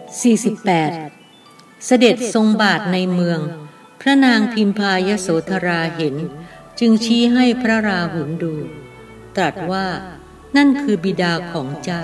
48เสด็จทรงบาทในเมืองพระนางพิมพายโสธราเห็นจึงชี้ให้พระราหุลดูตรัสว่านั่นคือบิดาของเจ้า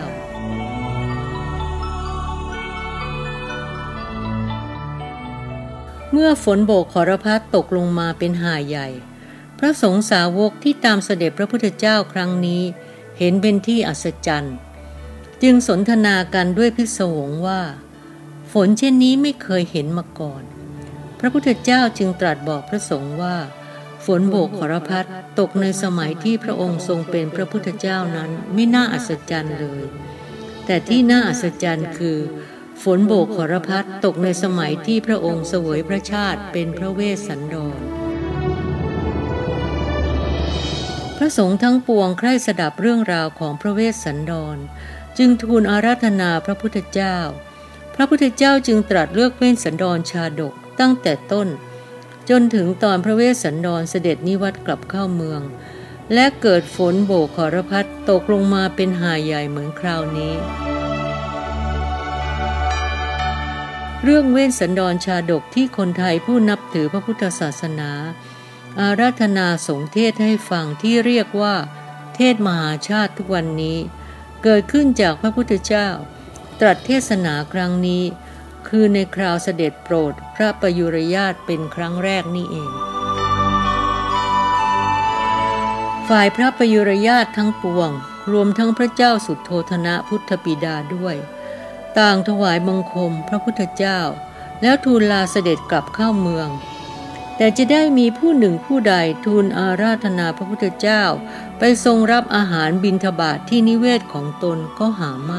เมื่อฝนโบกขรพัดตกลงมาเป็นหาใหญ่พระสงฆ์สาวกที่ตามเสด็จพระพุทธเจ้าครั้งนี้เห็นเป็นที่อัศจรรย์จึงสนทนากันด้วยพิศวงว่าฝนเช่นนี้ไม่เคยเห็นมาก่อนพระพุทธเจ้าจึงตรัสบอกพระสงฆ์ว่าฝนโบกขรพัดตกในสมัยที่พระองค์ทรงเป็นพระพุทธเจ้านั้นไม่น่าอัศจรรย์เลยแต่ที่น่าอัศจรรย์คือฝนโบกขรพัดตกในสมัยที่พระองค์เสวยพระชาติเป็นพระเวสสันดรพระสงฆ์ทั้งปวงใคร่สดับเรื่องราวของพระเวสสันดรจึงทูลอาราธนาพระพุทธเจ้าพระพุทธเจ้าจึงตรัสเลือกเวสสันดรชาดกตั้งแต่ต้นจนถึงตอนพระเวสสันดรเสด็จนิวัตรกลับเข้าเมืองและเกิดฝนโบกขรพัดตกลงมาเป็นหาใหญ่เหมือนคราวนี้เรื่องเวสสันดรชาดกที่คนไทยผู้นับถือพระพุทธศาสนาอาราธนาสงฆ์เทศให้ฟังที่เรียกว่าเทศมหาชาติทุกวันนี้เกิดขึ้นจากพระพุทธเจ้าตรัสเทศนาครั้งนี้คือในคราวเสด็จโปรดพระประยุรญาติเป็นครั้งแรกนี่เองฝ่ายพระประยุรญาติทั้งปวงรวมทั้งพระเจ้าสุโธทนะพุทธบิดาด้วยต่างถวายบังคมพระพุทธเจ้าแล้วทูลลาเสด็จกลับเข้าเมืองแต่จะได้มีผู้หนึ่งผู้ใดทูลอาราธนาพระพุทธเจ้าไปทรงรับอาหารบิณฑบาตที่นิเวศของตนก็หาไม่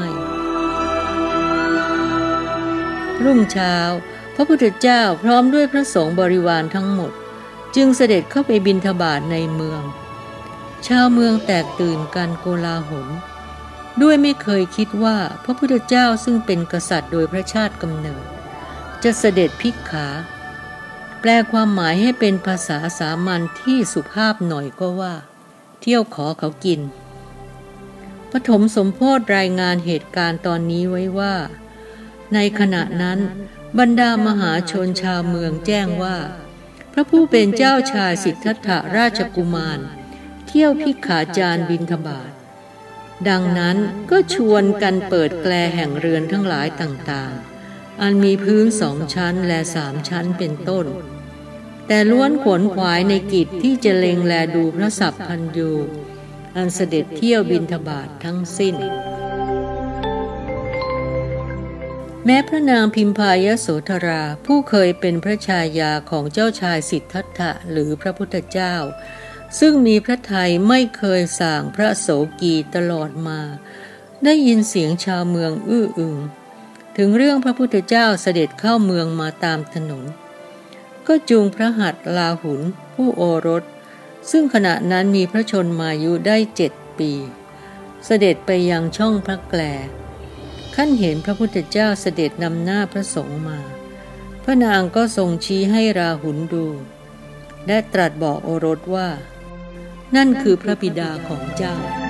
รุ่งเช้าพระพุทธเจ้าพร้อมด้วยพระสงฆ์บริวารทั้งหมดจึงเสด็จเข้าไปบิณฑบาตในเมืองชาวเมืองแตกตื่นกันโกลาหลด้วยไม่เคยคิดว่าพระพุทธเจ้าซึ่งเป็นกษัตริย์โดยพระชาติกำเนิดจะเสด็จภิกขาแปลความหมายให้เป็นภาษาสามัญที่สุภาพหน่อยก็ว่าเที่ยวขอเขากินปฐมสมโภชรายงานเหตุการณ์ตอนนี้ไว้ว่าในขณะนั้นบรรดามหาชนชาวเมืองแจ้งว่าพระผู้เป็นเจ้าชายสิทธัตถราชกุมารเที่ยวภิกขาจารบิณฑบาตดังนั้นก็ชวนกันเปิดแกลแห่งเรือนทั้งหลายต่างๆอันมีพื้น2 ชั้นและ3 ชั้นเป็นต้นแต่ล้วนขวนขวายในกิจที่จะเล็งแลดูพระสัพพันยูอันเสด็จเที่ยวบิณฑบาตทั้งสิ้นแม้พระนางพิมพายโสธราผู้เคยเป็นพระชายาของเจ้าชายสิทธัตถะหรือพระพุทธเจ้าซึ่งมีพระทัยไม่เคยส่างพระโสกีตลอดมาได้ยินเสียงชาวเมืองอื้ออึงถึงเรื่องพระพุทธเจ้าเสด็จเข้าเมืองมาตามถนนก็จูงพระหัตถ์ลาหุลผู้โอรสซึ่งขณะนั้นมีพระชนมายุได้7 ปีเสด็จไปยังช่องพระแกลขั้นเห็นพระพุทธเจ้าเสด็จนำหน้าพระสงฆ์มาพระนางก็ทรงชี้ให้ราหุลดูและตรัสบอกโอรสว่านั่นคือพระบิดาของเจ้า